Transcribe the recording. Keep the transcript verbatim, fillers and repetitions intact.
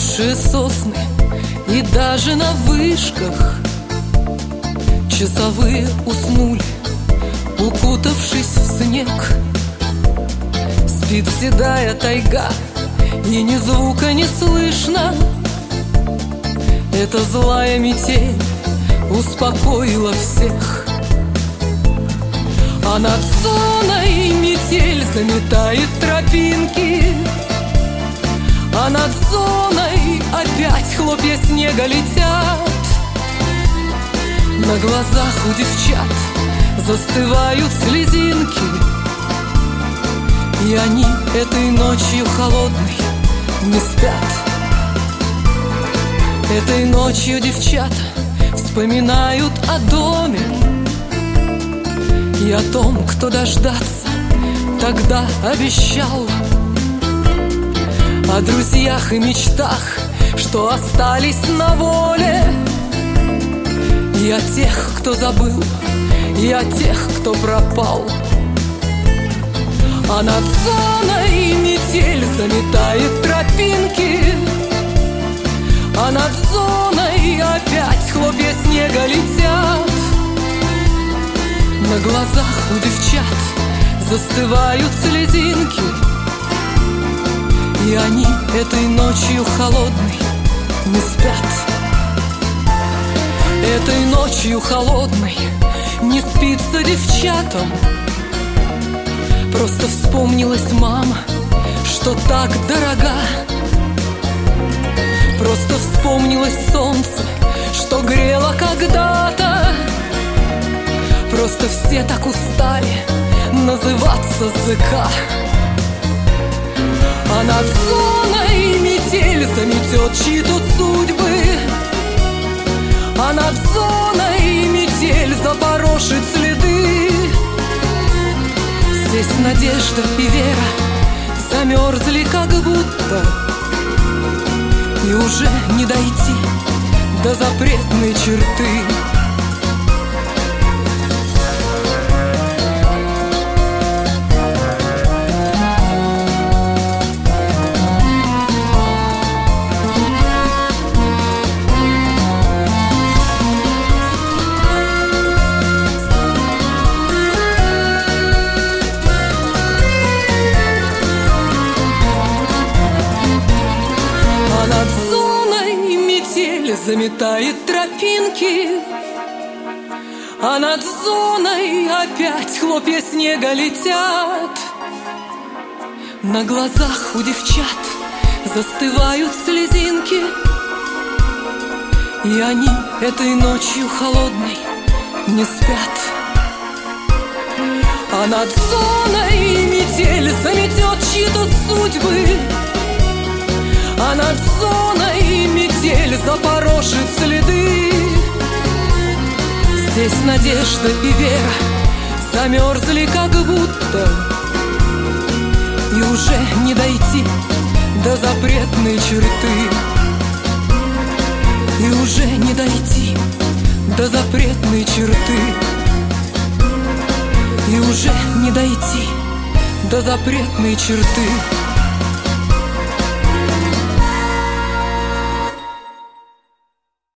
заросшие сосны, и даже на вышках часовые уснули, укутавшись в снег. Спит седая тайга, и ни звука не слышно. Эта злая метель успокоила всех. А над зоной метель заметает тропинки, а над зоной опять хлопья снега летят. На глазах у девчат застывают слезинки, и они этой ночью холодной не спят. Этой ночью девчата вспоминают о доме и о том, кто дождаться тогда обещал, о друзьях и мечтах, что остались на воле, и о тех, кто забыл, и о тех, кто пропал. А над зоной метель заметает тропинки, а над зоной опять хлопья снега летят. На глазах у девчат застывают слезинки, и они этой ночью холодной не спят. Этой ночью холодной не спится девчатам. Просто вспомнилась мама, что так дорога. Просто вспомнилось солнце, что грело когда-то. Просто все так устали называться ЗК. А над зоной метель заметет чьи-то судьбы, а над зоной метель запорошит следы. Здесь надежда и вера замерзли как будто, и уже не дойти до запретной черты. Заметает тропинки, а над зоной опять хлопья снега летят. На глазах у девчат застывают слезинки, и они этой ночью холодной не спят. А над зоной метель заметет чьи-то судьбы, а над зоной метель запорошит следы. Здесь надежда и вера замерзли как будто, и уже не дойти до запретной черты. И уже не дойти до запретной черты. И уже не дойти до запретной черты.